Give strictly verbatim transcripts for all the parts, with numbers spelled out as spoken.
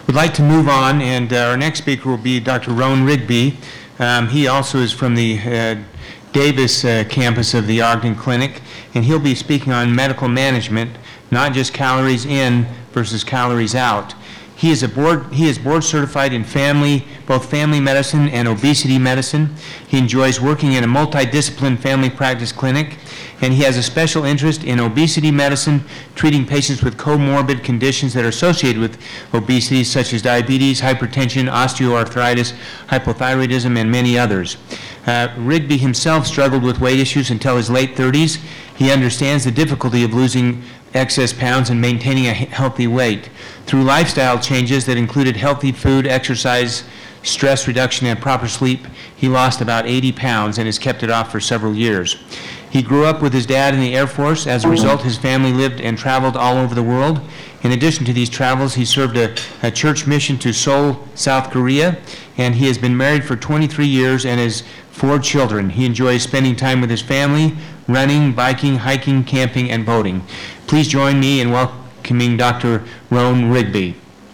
We'd like to move on, and uh, our next speaker will be Doctor Roan Rigby. Um, he also is from the uh, Davis uh, campus of the Ogden Clinic, and he'll be speaking on medical management, not just calories in versus calories out. He is a board. He is board certified in family, both family medicine and obesity medicine. He enjoys working in a multidisciplinary family practice clinic, and he has a special interest in obesity medicine, treating patients with comorbid conditions that are associated with obesity, such as diabetes, hypertension, osteoarthritis, hypothyroidism, and many others. Uh, Rigby himself struggled with weight issues until his late thirties. He understands the difficulty of losing excess pounds and maintaining a healthy weight. Through lifestyle changes that included healthy food, exercise, stress reduction, and proper sleep, he lost about eighty pounds and has kept it off for several years. He grew up with his dad in the Air Force. As a result, his family lived and traveled all over the world. In addition to these travels, he served a, a church mission to Seoul, South Korea, and he has been married for twenty-three years and has four children. He enjoys spending time with his family, running, biking, hiking, camping, and boating. Please join me in welcoming Doctor Roan Rigby.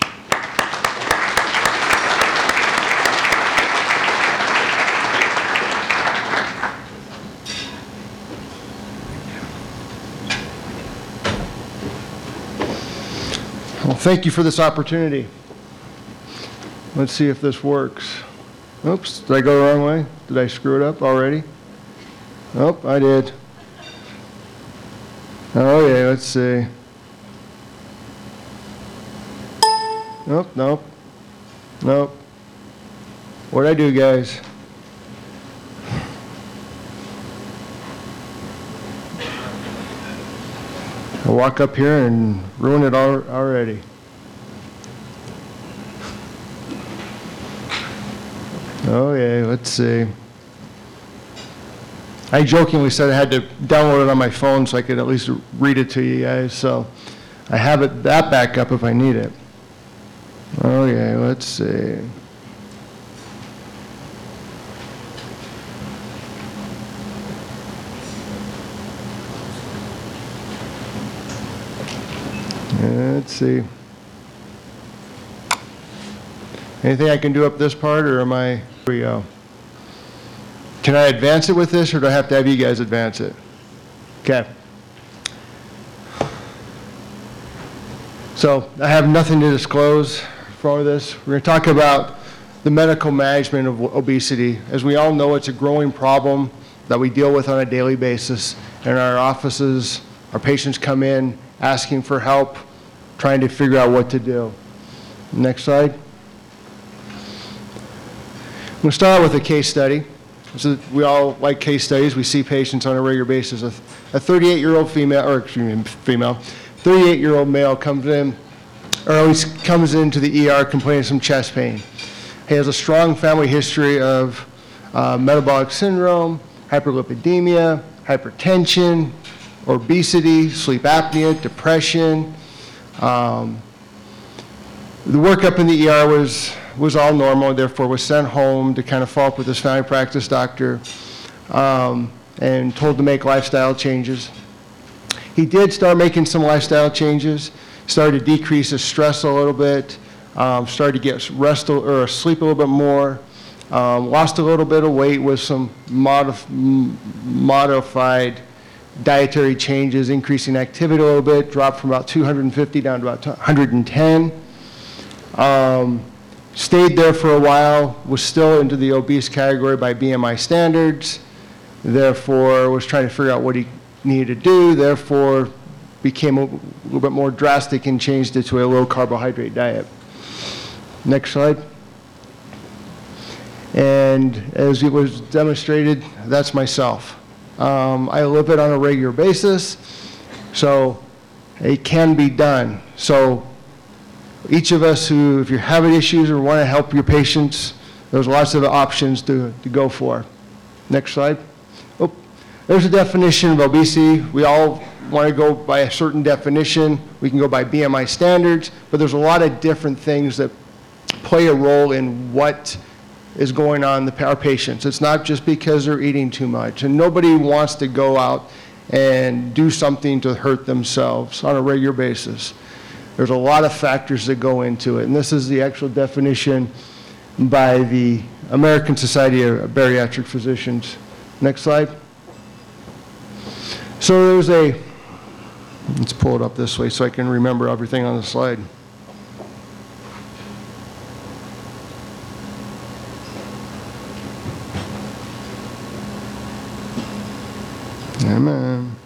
Well, thank you for this opportunity. Let's see if this works. Oops, did I go the wrong way? Did I screw it up already? Nope, I did. Oh yeah, let's see. Nope, nope, nope. What'd I do, guys? I walk up here and ruin it all already. Oh yeah, let's see. I jokingly said I had to download it on my phone so I could at least read it to you guys, so I have it that back up if I need it. Okay, let's see. Let's see. Anything I can do up this part, or am I? Here we go. Can I advance it with this, or do I have to have you guys advance it? Okay. So I have nothing to disclose for this. We're going to talk about the medical management of obesity. As we all know, it's a growing problem that we deal with on a daily basis. In our offices, our patients come in asking for help, trying to figure out what to do. Next slide. I'm going to start out with a case study. So we all like case studies. We see patients on a regular basis. A thirty-eight-year-old female, or excuse me, female, thirty-eight-year-old male comes in, or at least comes into the E R complaining of some chest pain. He has a strong family history of uh, metabolic syndrome, hyperlipidemia, hypertension, obesity, sleep apnea, depression. Um, the workup in the E R was was all normal, therefore was sent home to kind of follow up with his family practice doctor um, and told to make lifestyle changes. He did start making some lifestyle changes, started to decrease his stress a little bit, um, started to get rest or sleep a little bit more, um, lost a little bit of weight with some modif modified dietary changes, increasing activity a little bit, dropped from about two hundred fifty down to about one hundred ten. Um, stayed there for a while, was still into the obese category by B M I standards, therefore was trying to figure out what he needed to do, therefore became a little bit more drastic and changed it to a low carbohydrate diet. Next slide. And as it was demonstrated, that's myself. Um, I live it on a regular basis, so it can be done. So each of us who, if you're having issues or want to help your patients, there's lots of options to, to go for. Next slide. Oh, there's a definition of obesity. We all want to go by a certain definition. We can go by B M I standards, but there's a lot of different things that play a role in what is going on in our patients. It's not just because they're eating too much, and nobody wants to go out and do something to hurt themselves on a regular basis. There's a lot of factors that go into it, and this is the actual definition by the American Society of Bariatric Physicians. Next slide. So there's a, let's pull it up this way so I can remember everything on the slide. Amen.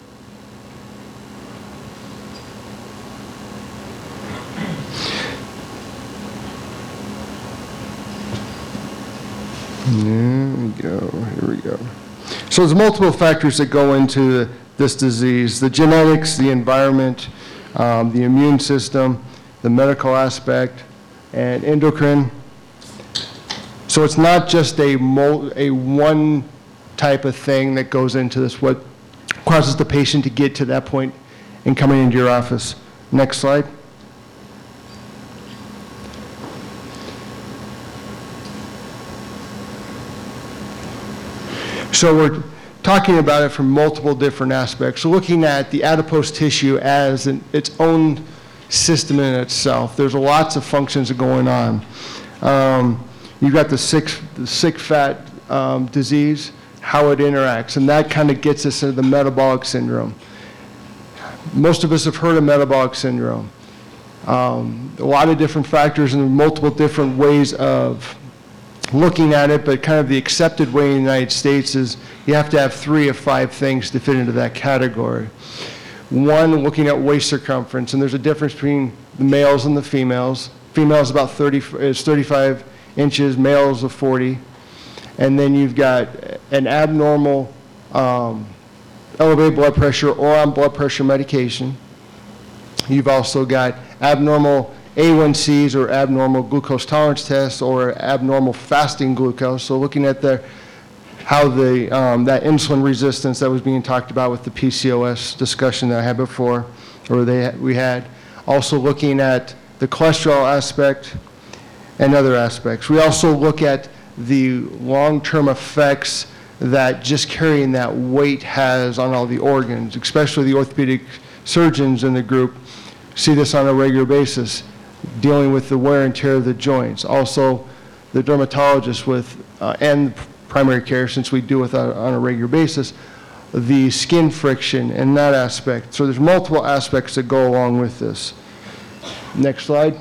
There we go. Here we go. So there's multiple factors that go into this disease: the genetics, the environment, um, the immune system, the medical aspect, and endocrine. So it's not just a mo a one type of thing that goes into this. What causes the patient to get to that point in coming into your office? Next slide. So we're talking about it from multiple different aspects. So looking at the adipose tissue as an, its own system in itself. There's lots of functions going on. Um, you've got the sick, the sick fat um, disease, how it interacts, and that kind of gets us into the metabolic syndrome. Most of us have heard of metabolic syndrome. Um, a lot of different factors and multiple different ways of looking at it, but kind of the accepted way in the United States is you have to have three of five things to fit into that category. One, looking at waist circumference, and there's a difference between the males and the females. Females about thirty is thirty-five inches, males of forty. And then you've got an abnormal um, elevated blood pressure or on blood pressure medication. You've also got abnormal A one Cs or abnormal glucose tolerance tests or abnormal fasting glucose. So looking at the, how the, um, that insulin resistance that was being talked about with the P C O S discussion that I had before, or they, we had. Also looking at the cholesterol aspect and other aspects. We also look at the long-term effects that just carrying that weight has on all the organs, especially the orthopedic surgeons in the group see this on a regular basis, dealing with the wear and tear of the joints. Also, the dermatologists with, uh, and primary care, since we do it on a regular basis, the skin friction and that aspect. So there's multiple aspects that go along with this. Next slide.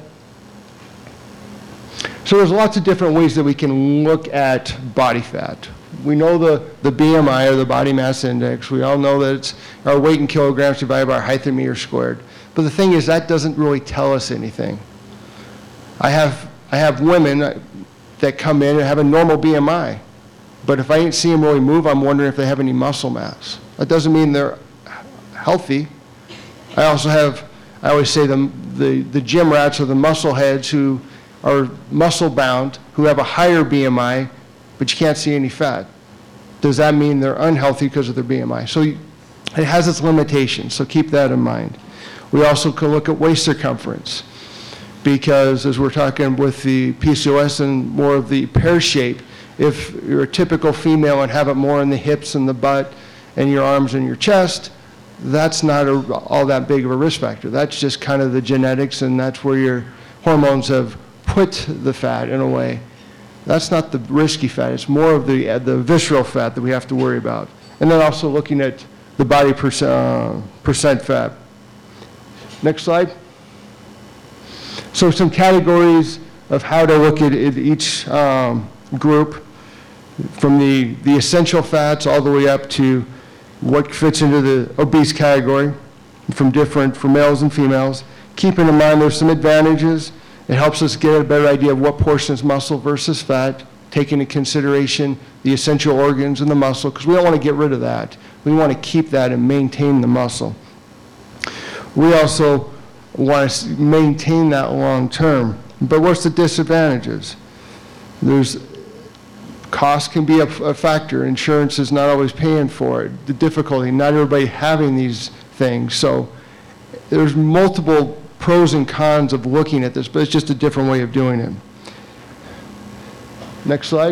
So there's lots of different ways that we can look at body fat. We know the, the B M I, or the body mass index. We all know that it's our weight in kilograms divided by our height in meters squared. But the thing is, that doesn't really tell us anything. I have, I have women that come in and have a normal B M I. But if I ain't see them really move, I'm wondering if they have any muscle mass. That doesn't mean they're healthy. I also have, I always say the, the, the gym rats or the muscle heads who are muscle bound, who have a higher B M I, but you can't see any fat. Does that mean they're unhealthy because of their B M I? So it has its limitations, so keep that in mind. We also can look at waist circumference, because as we're talking with the P C O S and more of the pear shape, if you're a typical female and have it more in the hips and the butt and your arms and your chest, that's not a, all that big of a risk factor. That's just kind of the genetics, and that's where your hormones have put the fat in a way. That's not the risky fat. It's more of the, uh, the visceral fat that we have to worry about. And then also looking at the body percent, uh, percent fat. Next slide. So some categories of how to look at, at each um, group, from the, the essential fats all the way up to what fits into the obese category, from different, for males and females. Keeping in mind there's some advantages. It helps us get a better idea of what portion is muscle versus fat, taking into consideration the essential organs and the muscle, because we don't want to get rid of that. We want to keep that and maintain the muscle. We also want to maintain that long term. But what's the disadvantages? There's cost can be a, a factor. Insurance is not always paying for it. The difficulty, not everybody having these things. So there's multiple pros and cons of looking at this, but it's just a different way of doing it. Next slide.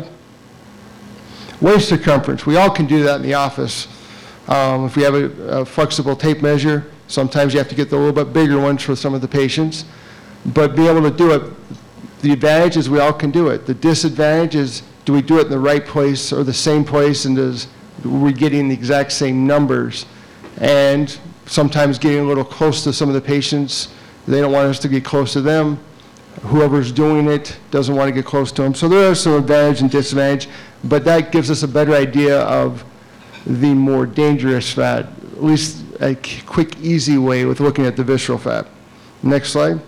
Waist circumference. We all can do that in the office. Um, if we have a, a flexible tape measure, Sometimes you have to get the little bit bigger ones for some of the patients, but be able to do it. The advantage is we all can do it. The disadvantage is, do we do it in the right place or the same place, and does, are we getting the exact same numbers? And sometimes getting a little close to some of the patients, they don't want us to get close to them. Whoever's doing it doesn't want to get close to them. So there are some advantage and disadvantage, but that gives us a better idea of the more dangerous fat, at least a quick, easy way with looking at the visceral fat. Next slide.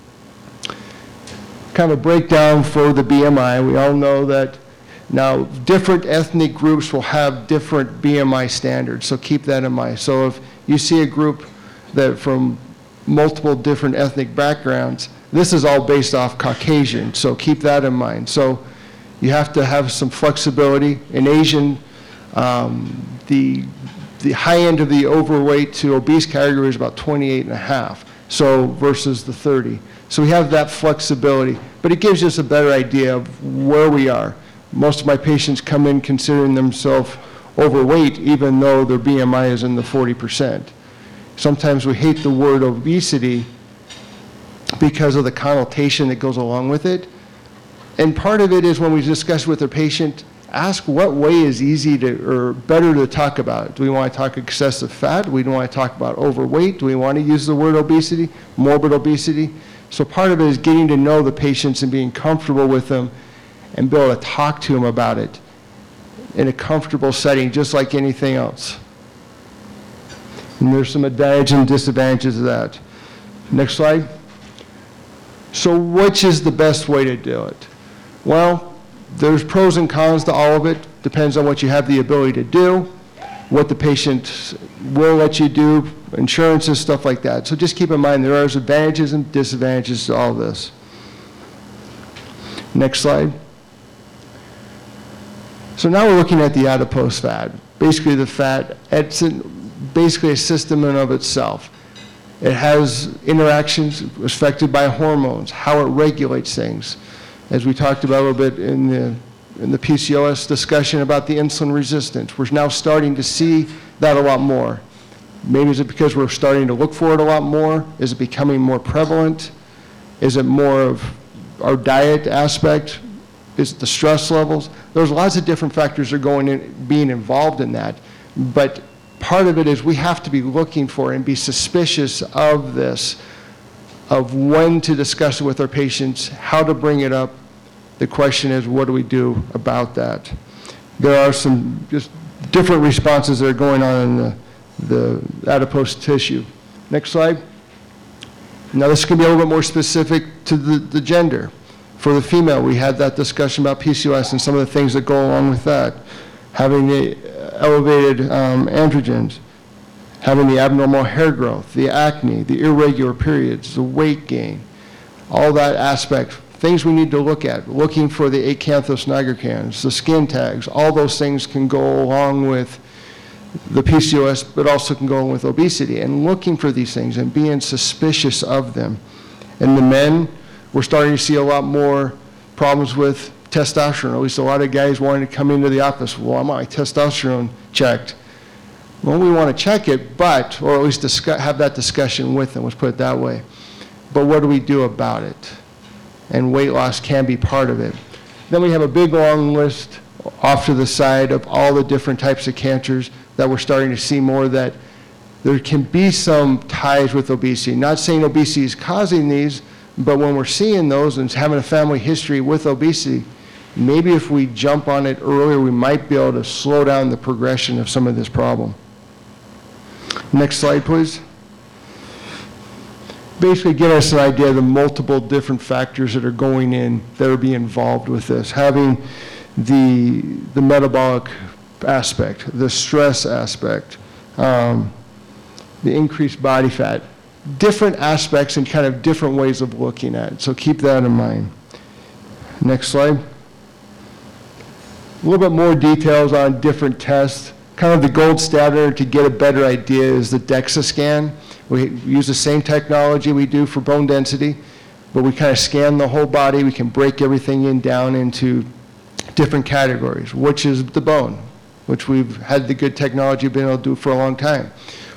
Kind of a breakdown for the B M I. We all know that now different ethnic groups will have different B M I standards, so keep that in mind. So if you see a group that from multiple different ethnic backgrounds, this is all based off Caucasian, so keep that in mind. So you have to have some flexibility. In Asian, um, the, the high end of the overweight to obese category is about twenty-eight and a half, so versus the thirty. So we have that flexibility, but it gives us a better idea of where we are. Most of my patients come in considering themselves overweight, even though their B M I is in the forty percent. Sometimes we hate the word obesity because of the connotation that goes along with it. And part of it is when we discuss with the patient, ask what way is easy to, or better to talk about. Do we want to talk excessive fat? Do we want to talk about overweight? Do we want to use the word obesity, morbid obesity? So part of it is getting to know the patients and being comfortable with them and be able to talk to them about it in a comfortable setting, just like anything else. And there's some advantages and disadvantages of that. Next slide. So which is the best way to do it? Well, there's pros and cons to all of it. Depends on what you have the ability to do, what the patient will let you do, insurances, stuff like that. So just keep in mind there are advantages and disadvantages to all of this. Next slide. So now we're looking at the adipose fat. Basically the fat, it's basically a system in and of itself. It has interactions affected by hormones, how it regulates things. As we talked about a little bit in the, in the P C O S discussion about the insulin resistance, we're now starting to see that a lot more. Maybe is it because we're starting to look for it a lot more? Is it becoming more prevalent? Is it more of our diet aspect? Is it the stress levels? There's lots of different factors that are going in, being involved in that, but part of it is we have to be looking for and be suspicious of this, of when to discuss it with our patients, how to bring it up. The question is, what do we do about that? There are some just different responses that are going on in the, the adipose tissue. Next slide. Now this can be a little bit more specific to the, the gender. For the female, we had that discussion about P C O S and some of the things that go along with that. Having the elevated um, androgens, having the abnormal hair growth, the acne, the irregular periods, the weight gain, all that aspect, things we need to look at, looking for the acanthus nigricans, the skin tags, all those things can go along with the P C O S, but also can go along with obesity, and looking for these things and being suspicious of them. And the men, we're starting to see a lot more problems with testosterone. At least a lot of guys wanting to come into the office, well, I want my testosterone checked. Well, we want to check it, but, or at least discuss, have that discussion with them, let's put it that way. But what do we do about it? And weight loss can be part of it. Then we have a big long list off to the side of all the different types of cancers that we're starting to see more, that there can be some ties with obesity. Not saying obesity is causing these, but when we're seeing those and having a family history with obesity, maybe if we jump on it earlier, we might be able to slow down the progression of some of this problem. Next slide, please. Basically give us an idea of the multiple different factors that are going in, that are being involved with this. Having the, the metabolic aspect, the stress aspect, um, the increased body fat, different aspects and kind of different ways of looking at it. So keep that in mind. Next slide. A little bit more details on different tests. Kind of the gold standard to get a better idea is the DEXA scan. We use the same technology we do for bone density, but we kind of scan the whole body. We can break everything in down into different categories, which is the bone, which we've had the good technology been able to do for a long time.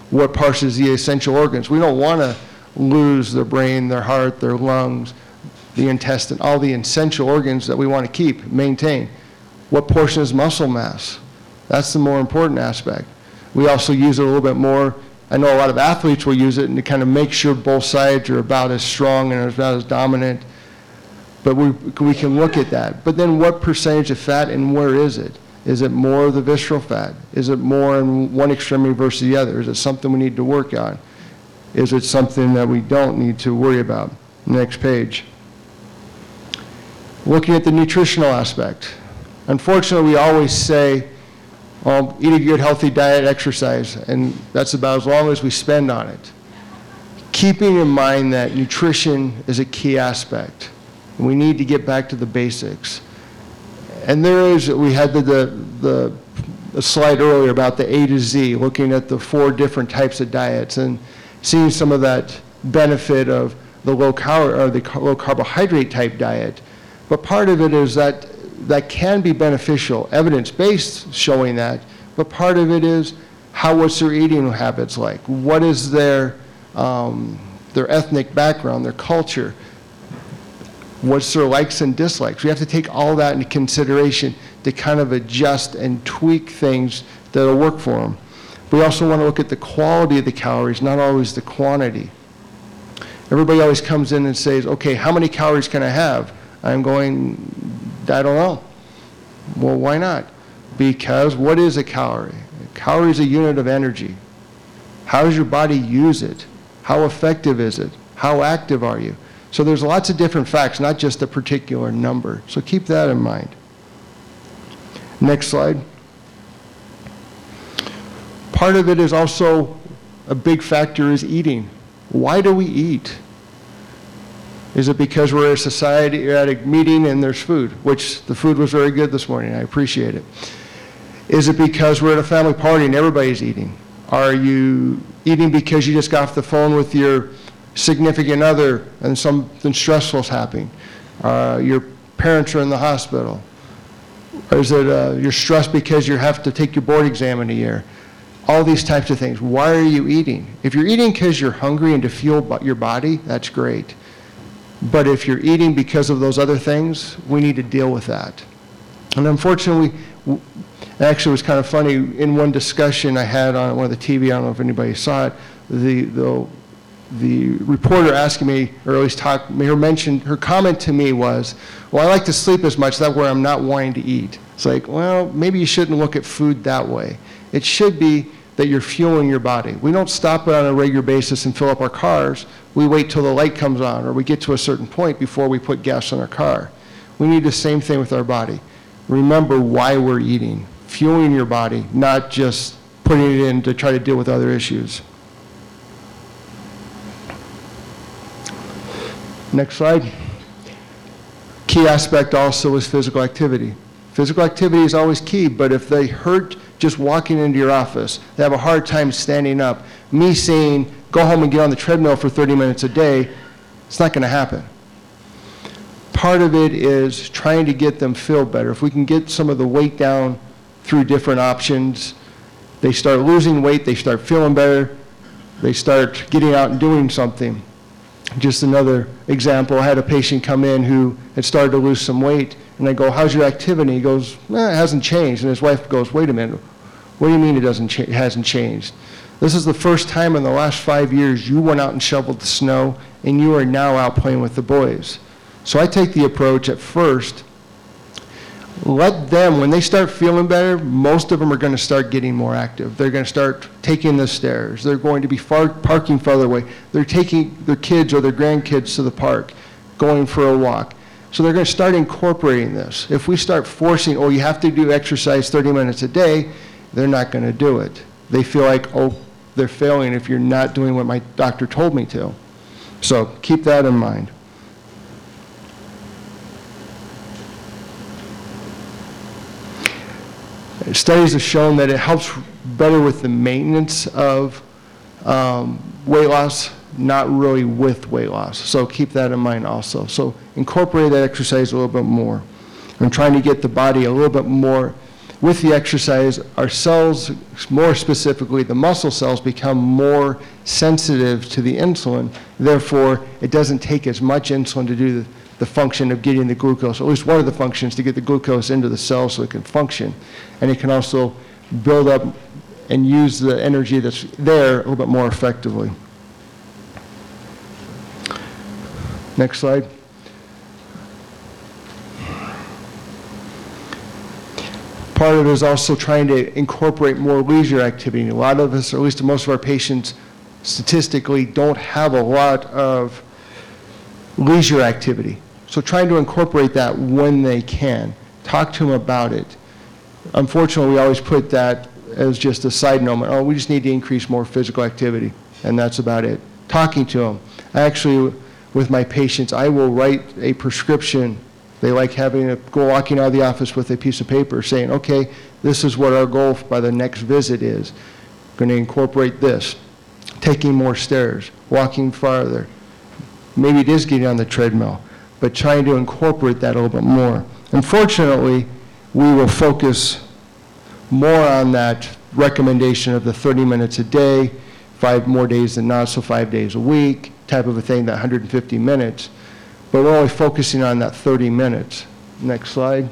what parts is the essential organs. We don't want to lose their brain, their heart, their lungs, the intestine, all the essential organs that we want to keep, maintain. What portion is muscle mass? That's the more important aspect. We also use it a little bit more. I know a lot of athletes will use it and to kind of make sure both sides are about as strong and about as dominant. But we, we can look at that. But then what percentage of fat and where is it? Is it more of the visceral fat? Is it more in one extremity versus the other? Is it something we need to work on? Is it something that we don't need to worry about? Next page. Looking at the nutritional aspect. Unfortunately, we always say, well, eat a good, healthy diet, exercise, and that's about as long as we spend on it. Keeping in mind that nutrition is a key aspect. We need to get back to the basics. And there is, we had the, the, the, the slide earlier about the A to Z, looking at the four different types of diets and seeing some of that benefit of the low cal or the low carbohydrate type diet. But part of it is that that can be beneficial, evidence-based showing that, but part of it is how, what's their eating habits like? What is their, um, their ethnic background, their culture? What's their likes and dislikes? We have to take all that into consideration to kind of adjust and tweak things that'll work for them. We also want to look at the quality of the calories, not always the quantity. Everybody always comes in and says, okay, how many calories can I have? I'm going, I don't know. Well, why not? Because what is a calorie? A calorie is a unit of energy. How does your body use it? How effective is it? How active are you? So there's lots of different facts, not just a particular number. So keep that in mind. Next slide. Part of it is also a big factor is eating. Why do we eat? Is it because we're a society, at a meeting and there's food, which the food was very good this morning, I appreciate it. Is it because we're at a family party and everybody's eating? Are you eating because you just got off the phone with your significant other and something stressful is happening? Uh, your parents are in the hospital? Or is it uh, you're stressed because you have to take your board exam in a year? All these types of things. Why are you eating? If you're eating because you're hungry and to fuel your body, that's great. But if you're eating because of those other things, we need to deal with that. And unfortunately, actually it was kind of funny, in one discussion I had on one of the T V, I don't know if anybody saw it, the, the, the reporter asking me, or at least talk, her mentioned, her comment to me was, well, I like to sleep as much, that's where I'm not wanting to eat. It's like, well, maybe you shouldn't look at food that way. It should be that you're fueling your body. We don't stop it on a regular basis and fill up our cars. We wait till the light comes on or we get to a certain point before we put gas in our car. We need the same thing with our body. Remember why we're eating. Fueling your body, not just putting it in to try to deal with other issues. Next slide. Key aspect also is physical activity. Physical activity is always key, but if they hurt just walking into your office, they have a hard time standing up, me saying, go home and get on the treadmill for thirty minutes a day, it's not going to happen. Part of it is trying to get them feel better. If we can get some of the weight down through different options, they start losing weight, they start feeling better, they start getting out and doing something. Just another example, I had a patient come in who had started to lose some weight, and I go, how's your activity? He goes, eh, it hasn't changed. And his wife goes, wait a minute, what do you mean it doesn't cha- it hasn't changed? This is the first time in the last five years you went out and shoveled the snow, and you are now out playing with the boys. So I take the approach at first, let them, when they start feeling better, most of them are going to start getting more active. They're going to start taking the stairs. They're going to be far, parking farther away. They're taking their kids or their grandkids to the park, going for a walk. So they're going to start incorporating this. If we start forcing, oh, you have to do exercise thirty minutes a day, they're not going to do it. They feel like, oh, they're failing if you're not doing what my doctor told me to. So keep that in mind. Studies have shown that it helps better with the maintenance of um, weight loss, not really with weight loss. So keep that in mind also. So incorporate that exercise a little bit more. I'm trying to get the body a little bit more with the exercise, our cells, more specifically the muscle cells, become more sensitive to the insulin. Therefore, it doesn't take as much insulin to do the, the function of getting the glucose, or at least one of the functions, to get the glucose into the cell so it can function. And it can also build up and use the energy that's there a little bit more effectively. Next slide. Part of it is also trying to incorporate more leisure activity. A lot of us, or at least most of our patients, statistically don't have a lot of leisure activity. So trying to incorporate that when they can. Talk to them about it. Unfortunately, we always put that as just a side note. Oh, we just need to increase more physical activity, and that's about it. Talking to them. Actually, with my patients, I will write a prescription. They like having a, go walking out of the office with a piece of paper saying, okay, this is what our goal by the next visit is. Going to incorporate this. Taking more stairs, walking farther. Maybe it is getting on the treadmill, but trying to incorporate that a little bit more. Unfortunately, we will focus more on that recommendation of the thirty minutes a day, five more days than not, so five days a week, type of a thing, that one hundred fifty minutes. But we're only focusing on that thirty minutes. Next slide.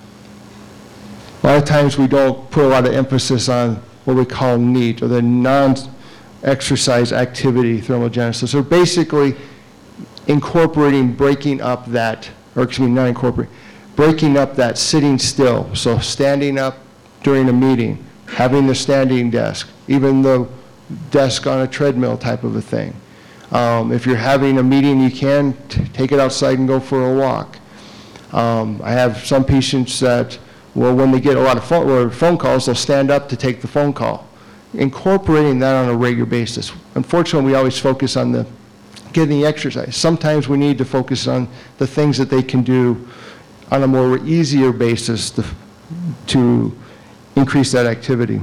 A lot of times we don't put a lot of emphasis on what we call NEAT, or the non-exercise activity thermogenesis. So basically incorporating, breaking up that, or excuse me, not incorporating, breaking up that sitting still. So standing up during a meeting, having the standing desk, even the desk on a treadmill type of a thing. Um, if you're having a meeting, you can t take it outside and go for a walk. Um, I have some patients that, well, when they get a lot of phone, or phone calls, they'll stand up to take the phone call. Incorporating that on a regular basis. Unfortunately, we always focus on the getting the exercise. Sometimes we need to focus on the things that they can do on a more easier basis to, to increase that activity.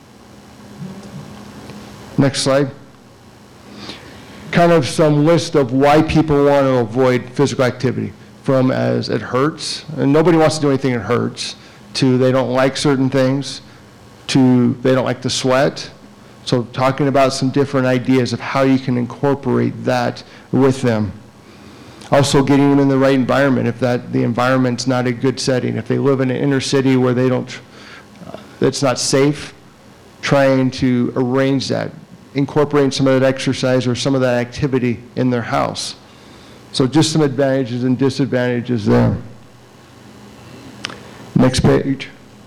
Next slide. Kind of some list of why people want to avoid physical activity, from as it hurts, and nobody wants to do anything that hurts, to they don't like certain things, to they don't like to sweat. So talking about some different ideas of how you can incorporate that with them. Also getting them in the right environment, if that the environment's not a good setting. If they live in an inner city where they don't, uh, it's not safe, trying to arrange that, incorporating some of that exercise or some of that activity in their house. So just some advantages and disadvantages there. Next page.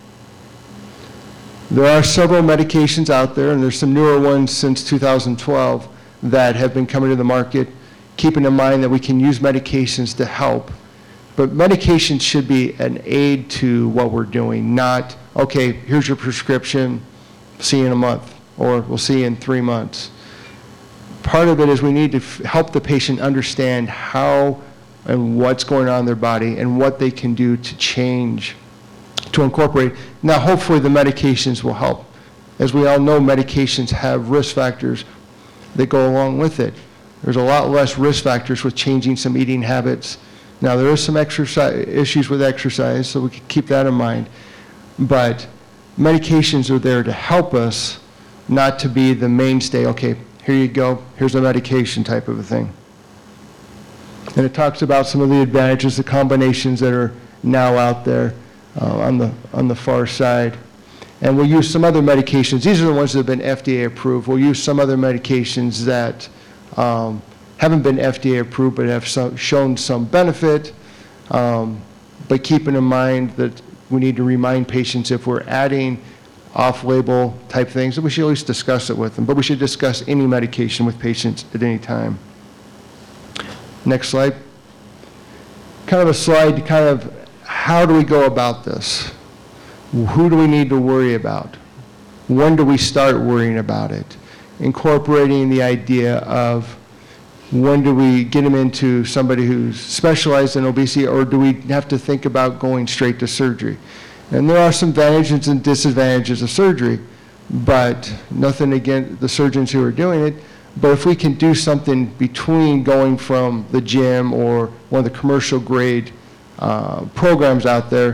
There are several medications out there, and there's some newer ones since two thousand twelve that have been coming to the market, keeping in mind that we can use medications to help. But medications should be an aid to what we're doing, not, okay, here's your prescription, see you in a month, or we'll see you in three months. Part of it is we need to f help the patient understand how and what's going on in their body and what they can do to change, to incorporate. Now, hopefully the medications will help. As we all know, medications have risk factors that go along with it. There's a lot less risk factors with changing some eating habits. Now, there are some exercise issues with exercise, so we can keep that in mind. But medications are there to help us, not to be the mainstay. Okay, here you go, here's a medication type of a thing. And it talks about some of the advantages, the combinations that are now out there uh, on the on the far side. And we'll use some other medications. These are the ones that have been F D A approved. We'll use some other medications that um, haven't been F D A approved but have some, shown some benefit. Um, but keeping in mind that we need to remind patients if we're adding off-label type things, that we should always discuss it with them. But we should discuss any medication with patients at any time. Next slide. Kind of a slide to kind of, how do we go about this? Who do we need to worry about? When do we start worrying about it? Incorporating the idea of when do we get them into somebody who's specialized in obesity, or do we have to think about going straight to surgery? And there are some advantages and disadvantages of surgery, but nothing against the surgeons who are doing it. But if we can do something between going from the gym or one of the commercial grade uh, programs out there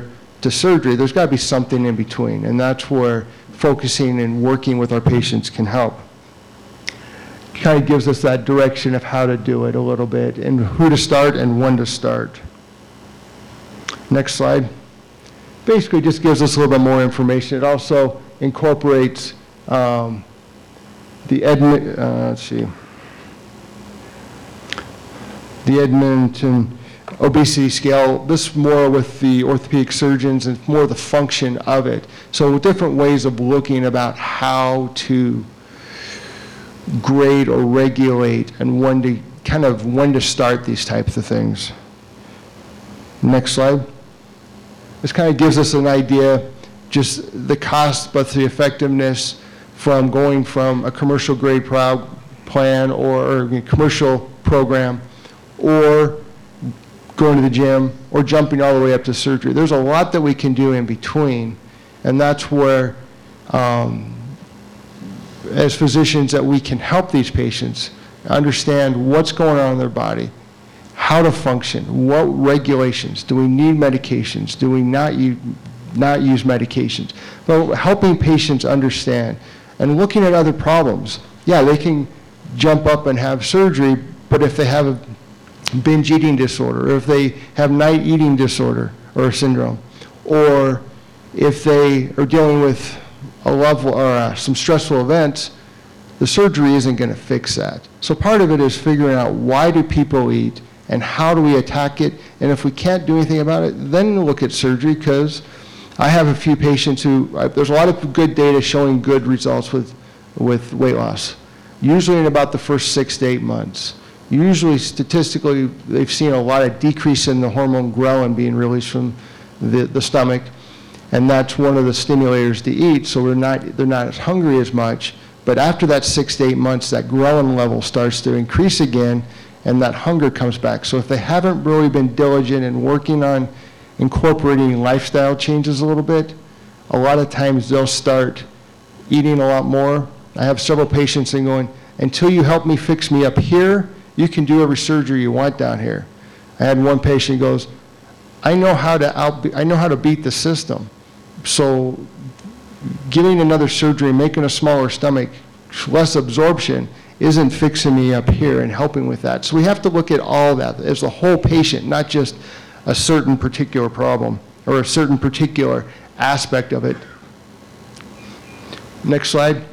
to surgery, there's got to be something in between, and that's where focusing and working with our patients can help. Kind of gives us that direction of how to do it a little bit, and who to start and when to start. Next slide. Basically just gives us a little bit more information. It also incorporates um, the Edmund, uh, let's see, the Edmonton obesity scale. This more with the orthopedic surgeons and more the function of it. So different ways of looking about how to grade or regulate and when to kind of when to start these types of things. Next slide. This kind of gives us an idea, just the cost, but the effectiveness from going from a commercial grade pro plan or, or a commercial program, or going to the gym, or jumping all the way up to surgery. There's a lot that we can do in between, and that's where, um, as physicians, that we can help these patients understand what's going on in their body, how to function, what regulations, do we need medications, do we not use, not use medications. But helping patients understand and looking at other problems. Yeah, they can jump up and have surgery, but if they have a binge eating disorder, or if they have night eating disorder or syndrome, or if they are dealing with a level or uh, some stressful events, the surgery isn't going to fix that. So part of it is figuring out why do people eat and how do we attack it, and if we can't do anything about it, then look at surgery, because I have a few patients who, uh, there's a lot of good data showing good results with, with weight loss, usually in about the first six to eight months. Usually, statistically, they've seen a lot of decrease in the hormone ghrelin being released from the, the stomach, and that's one of the stimulators to eat, so they're not, they're not as hungry as much. But after that six to eight months, that ghrelin level starts to increase again, and that hunger comes back. So if they haven't really been diligent in working on incorporating lifestyle changes a little bit, a lot of times they'll start eating a lot more. I have several patients and going, until you help me fix me up here, you can do every surgery you want down here. I had one patient goes, I know how to out, I know how to beat the system. So getting another surgery, making a smaller stomach, less absorption, isn't fixing me up here and helping with that. So we have to look at all that as the whole patient, not just a certain particular problem or a certain particular aspect of it. Next slide.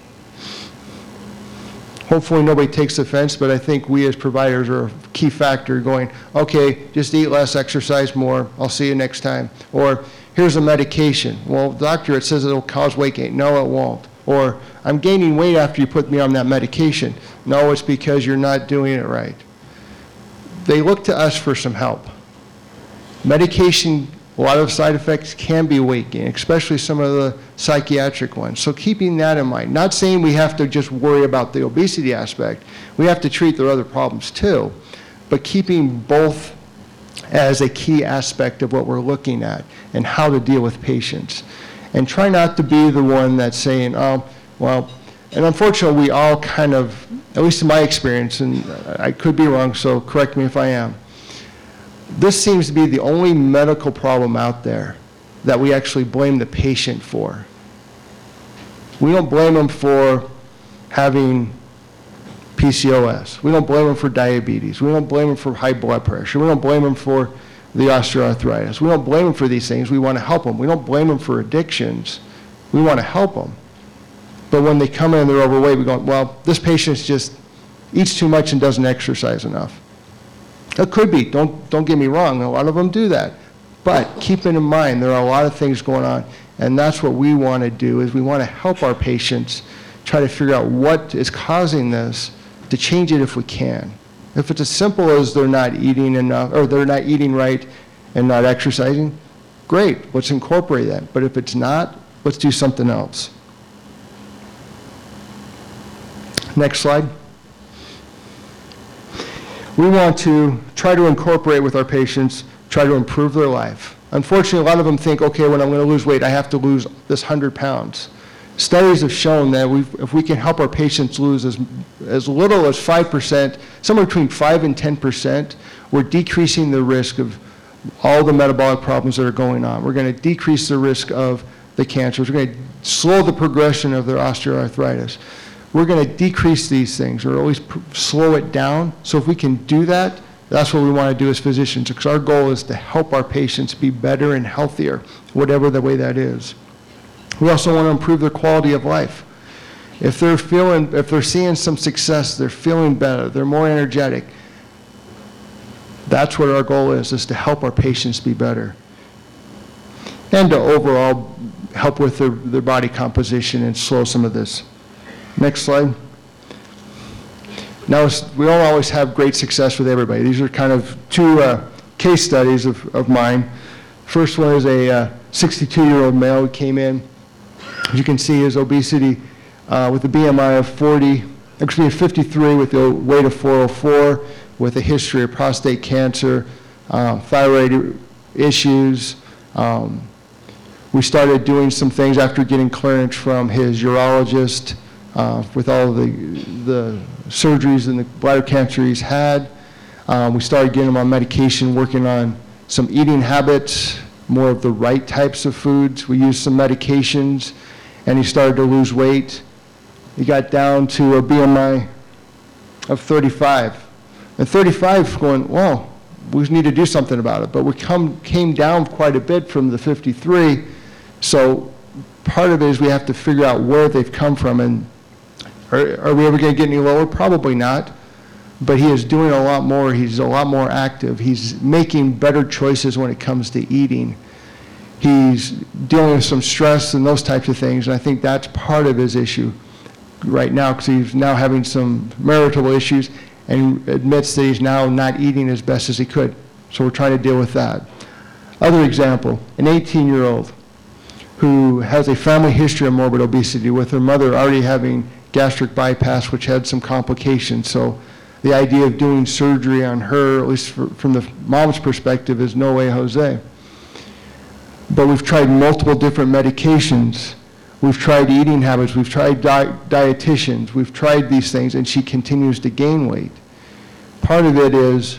Hopefully nobody takes offense, but I think we as providers are a key factor going, okay, just eat less, exercise more, I'll see you next time. Or here's a medication. Well, doctor, it says it'll cause weight gain. No, it won't. Or I'm gaining weight after you put me on that medication. No, it's because you're not doing it right. They look to us for some help. Medication, a lot of side effects can be weight gain, especially some of the psychiatric ones. So keeping that in mind, not saying we have to just worry about the obesity aspect. We have to treat their other problems too, but keeping both as a key aspect of what we're looking at and how to deal with patients. And try not to be the one that's saying, oh, well, and unfortunately we all kind of, at least in my experience, and I could be wrong, so correct me if I am, this seems to be the only medical problem out there that we actually blame the patient for. We don't blame them for having P C O S. We don't blame them for diabetes. We don't blame them for high blood pressure. We don't blame them for the osteoarthritis. We don't blame them for these things. We want to help them. We don't blame them for addictions. We want to help them. But when they come in and they're overweight, we go, well, this patient just eats too much and doesn't exercise enough. It could be, don't, don't get me wrong, a lot of them do that. But keeping in mind, there are a lot of things going on, and that's what we want to do, is we want to help our patients try to figure out what is causing this, to change it if we can. If it's as simple as they're not eating enough, or they're not eating right and not exercising, great, let's incorporate that. But if it's not, let's do something else. Next slide. We want to try to incorporate with our patients, try to improve their life. Unfortunately, a lot of them think, okay, when I'm going to lose weight, I have to lose this one hundred pounds. Studies have shown that we've, if we can help our patients lose as, as little as five percent, somewhere between five and ten percent, we're decreasing the risk of all the metabolic problems that are going on. We're going to decrease the risk of the cancers. We're going to slow the progression of their osteoarthritis. We're going to decrease these things, or at least slow it down. So if we can do that, that's what we want to do as physicians, because our goal is to help our patients be better and healthier, whatever the way that is. We also want to improve their quality of life. If they're feeling, if they're seeing some success, they're feeling better, they're more energetic, that's what our goal is, is to help our patients be better. And to overall help with their, their body composition and slow some of this. Next slide. Now, we don't always have great success with everybody. These are kind of two uh, case studies of, of mine. First one is a uh, sixty-two-year-old male who came in. As you can see, his obesity uh, with a B M I of forty, actually a fifty-three with a weight of four oh four, with a history of prostate cancer, uh, thyroid issues. Um, we started doing some things after getting clearance from his urologist uh, with all the, the surgeries and the bladder cancer he's had. Um, we started getting him on medication, working on some eating habits, more of the right types of foods. We used some medications, and he started to lose weight. He got down to a B M I of thirty-five. And thirty-five going, well, we need to do something about it. But we come, came down quite a bit from the fifty-three. So part of it is we have to figure out where they've come from. And are, are we ever going to get any lower? Probably not. But he is doing a lot more. He's a lot more active. He's making better choices when it comes to eating. He's dealing with some stress and those types of things. And I think that's part of his issue right now, because he's now having some marital issues and admits that he's now not eating as best as he could. So we're trying to deal with that. Other example, an eighteen-year-old who has a family history of morbid obesity, with her mother already having gastric bypass, which had some complications. So the idea of doing surgery on her, at least for, from the mom's perspective, is no way, Jose. But we've tried multiple different medications. We've tried eating habits. We've tried di dietitians. We've tried these things, and she continues to gain weight. Part of it is,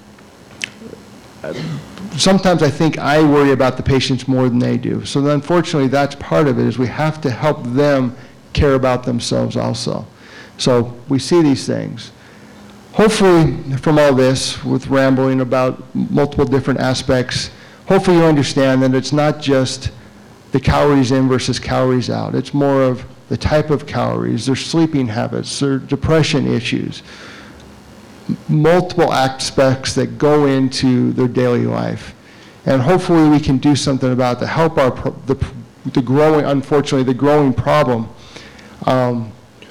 sometimes I think I worry about the patients more than they do. So unfortunately, that's part of it, is we have to help them care about themselves also. So we see these things. Hopefully, from all this, with rambling about multiple different aspects, hopefully you understand that it's not just the calories in versus calories out. It's more of the type of calories, their sleeping habits, their depression issues, multiple aspects that go into their daily life. And hopefully we can do something about to help our, the, the growing, unfortunately, the growing problem. Um,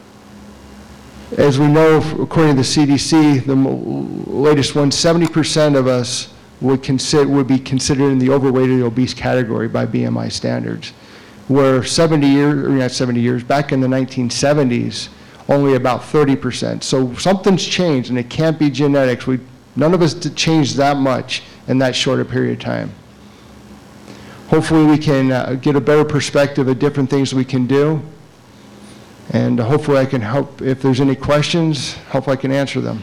as we know, according to the C D C, the latest one, seventy percent of us would, consider, would be considered in the overweight or the obese category by B M I standards, where seventy years, or not seventy years, back in the nineteen seventies, only about thirty percent. So something's changed, and it can't be genetics. We, none of us changed that much in that short a period of time. Hopefully we can uh, get a better perspective of different things we can do, and hopefully I can help. If there's any questions, hopefully I can answer them.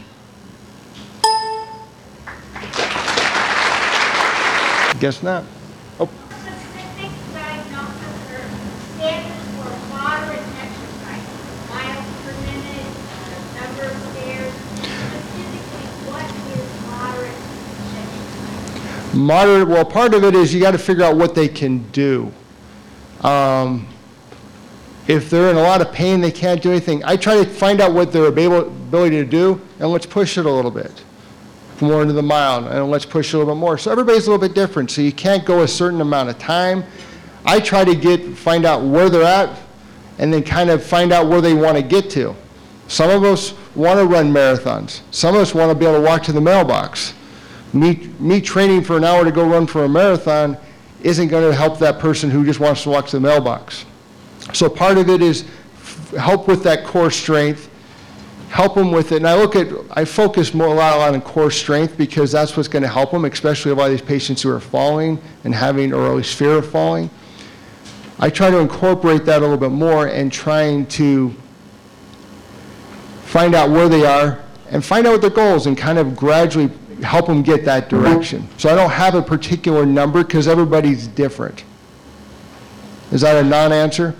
Guess not. Oh. Specific diagnosis or standards for moderate exercise, miles per minute, uh, number of stairs. Specifically, what is moderate exercise? Moderate, well, part of it is you got to figure out what they can do. Um, if they're in a lot of pain, they can't do anything. I try to find out what their ability to do, and let's push it a little bit. More into the mild, and let's push a little bit more. So everybody's a little bit different, so you can't go a certain amount of time. I try to get, find out where they're at, and then kind of find out where they want to get to. Some of us want to run marathons. Some of us want to be able to walk to the mailbox. Me, me training for an hour to go run for a marathon isn't going to help that person who just wants to walk to the mailbox. So part of it is help with that core strength, help them with it. And I look at, I focus more a lot, a lot on core strength, because that's what's going to help them, especially a lot of these patients who are falling and having, or at least fear of falling. I try to incorporate that a little bit more and trying to find out where they are and find out what their goals, and kind of gradually help them get that direction. So I don't have a particular number because everybody's different. Is that a non-answer?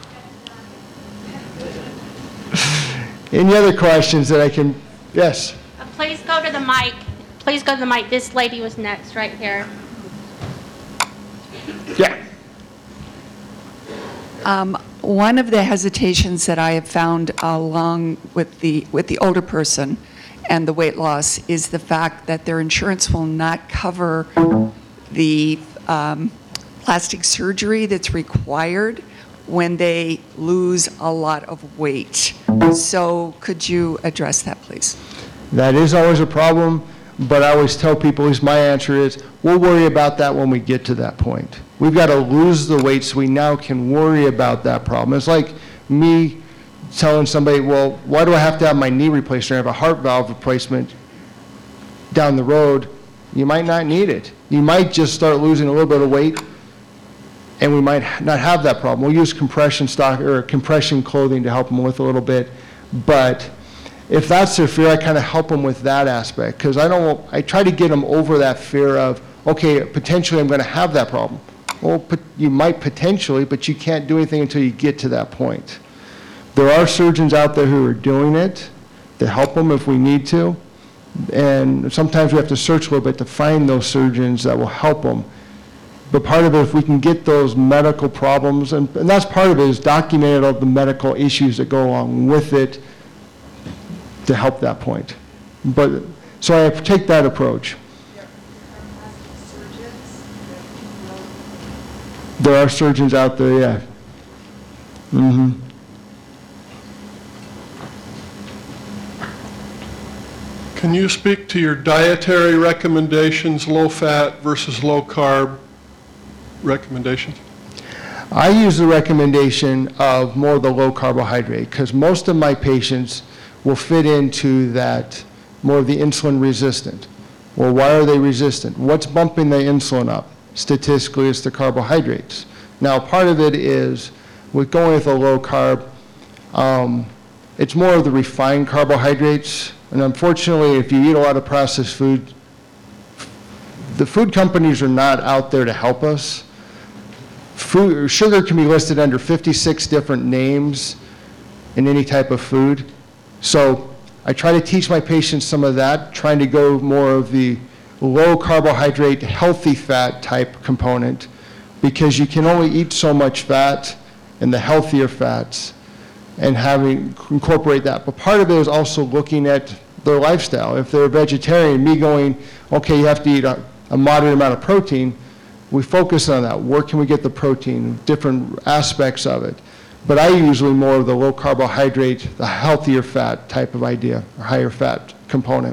Any other questions that I can, yes? Uh, Please go to the mic. Please go to the mic. This lady was next, right here. Yeah. Um, One of the hesitations that I have found along with the, with the older person and the weight loss is the fact that their insurance will not cover the um, plastic surgery that's required when they lose a lot of weight. So could you address that, please? That is always a problem, but I always tell people, at least my answer is, we'll worry about that when we get to that point. We've got to lose the weight so we now can worry about that problem. It's like me telling somebody, well, why do I have to have my knee replaced or have a heart valve replacement down the road? You might not need it. You might just start losing a little bit of weight, and we might not have that problem. We'll use compression stock or compression clothing to help them with a little bit, but if that's their fear, I kind of help them with that aspect, because I don't. I try to get them over that fear of, okay, potentially I'm going to have that problem. Well, you might potentially, but you can't do anything until you get to that point. There are surgeons out there who are doing it to help them if we need to, and sometimes we have to search a little bit to find those surgeons that will help them. But part of it, if we can get those medical problems, and, and that's part of it, is documented all the medical issues that go along with it to help that point. But, so I take that approach. There are surgeons out there, yeah. Mm-hmm. Can you speak to your dietary recommendations, low-fat versus low-carb recommendations? I use the recommendation of more of the low carbohydrate because most of my patients will fit into that, more of the insulin resistant. Well, why are they resistant? What's bumping the insulin up? Statistically, it's the carbohydrates. Now, part of it is, with going with a low carb, um, it's more of the refined carbohydrates. And unfortunately, if you eat a lot of processed food, the food companies are not out there to help us. Food, sugar can be listed under fifty-six different names in any type of food. So I try to teach my patients some of that, trying to go more of the low carbohydrate, healthy fat type component, because you can only eat so much fat and the healthier fats and having incorporate that. But part of it is also looking at their lifestyle. If they're a vegetarian, me going, okay, you have to eat a, a moderate amount of protein, we focus on that. Where can we get the protein, different aspects of it. But I usually more of the low carbohydrate, the healthier fat type of idea, or higher fat component.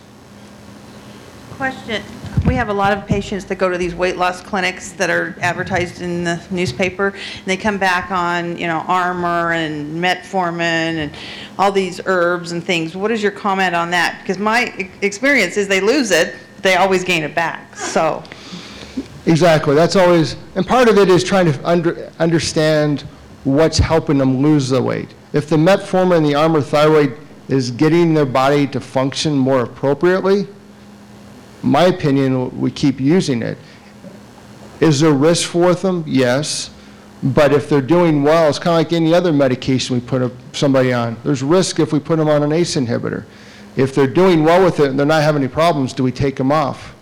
Question. We have a lot of patients that go to these weight loss clinics that are advertised in the newspaper, and they come back on, you know, Armour and Metformin and all these herbs and things. What is your comment on that? Because my e- experience is they lose it, but they always gain it back. So. Exactly. That's always, and part of it is trying to under, understand what's helping them lose the weight. If the Metformin and the Armour thyroid is getting their body to function more appropriately, my opinion, we keep using it. Is there risk for them? Yes. But if they're doing well, it's kind of like any other medication we put a, somebody on. There's risk if we put them on an A C E inhibitor. If they're doing well with it and they're not having any problems, do we take them off?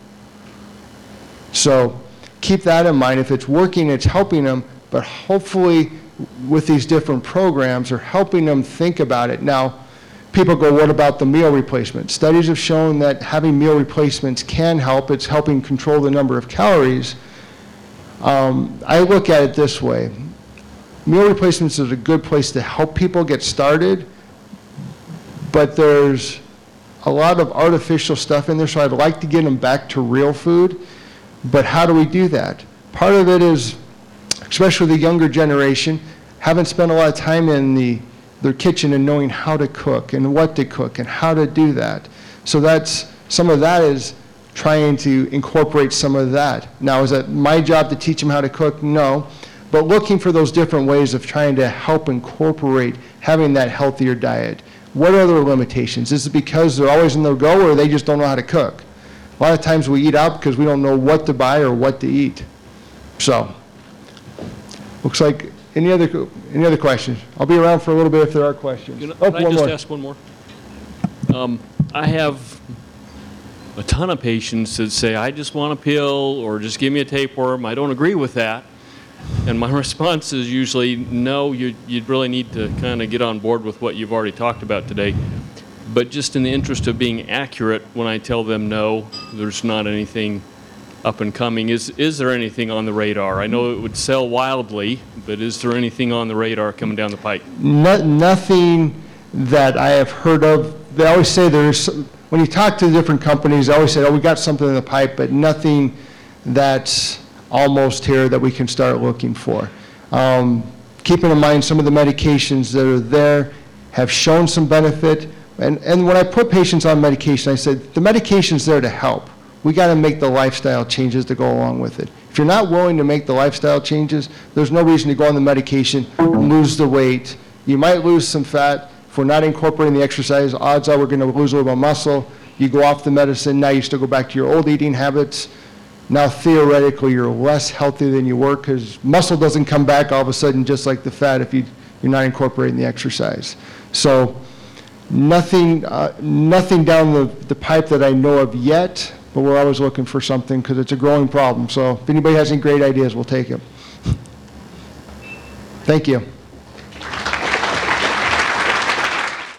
So keep that in mind. If it's working, it's helping them, but hopefully with these different programs are helping them think about it. Now, people go, what about the meal replacement? Studies have shown that having meal replacements can help. It's helping control the number of calories. Um, I look at it this way. Meal replacements is a good place to help people get started, but there's a lot of artificial stuff in there, so I'd like to get them back to real food. But how do we do that? Part of it is, especially the younger generation, haven't spent a lot of time in the their kitchen and knowing how to cook and what to cook and how to do that. So that's, some of that is trying to incorporate some of that. Now, is it my job to teach them how to cook? No. But looking for those different ways of trying to help incorporate having that healthier diet. What are their limitations? Is it because they're always in their go or they just don't know how to cook? A lot of times we eat out because we don't know what to buy or what to eat. So, looks like, any other, any other questions? I'll be around for a little bit if there are questions. You know, Oh, Can I one just more. ask one more? Um, I have a ton of patients that say, I just want a pill, or just give me a tapeworm. I don't agree with that. And my response is usually, no, you, you'd really need to kind of get on board with what you've already talked about today. But just in the interest of being accurate, when I tell them no, there's not anything up and coming, is, is there anything on the radar? I know it would sell wildly, but is there anything on the radar coming down the pike? No, nothing that I have heard of. They always say there's, when you talk to different companies, they always say, oh, we got something in the pipe, but nothing that's almost here that we can start looking for. Um, keeping in mind some of the medications that are there have shown some benefit. And, and when I put patients on medication, I said, the medication's there to help. We got to make the lifestyle changes to go along with it. If you're not willing to make the lifestyle changes, there's no reason to go on the medication and lose the weight. You might lose some fat. If we're not incorporating the exercise, odds are we're going to lose a little bit of muscle. You go off the medicine, now you still go back to your old eating habits. Now theoretically, you're less healthy than you were because muscle doesn't come back all of a sudden just like the fat if you, you're not incorporating the exercise. So nothing, uh, nothing down the, the pipe that I know of yet, but we're always looking for something because it's a growing problem. So if anybody has any great ideas, we'll take them. Thank you.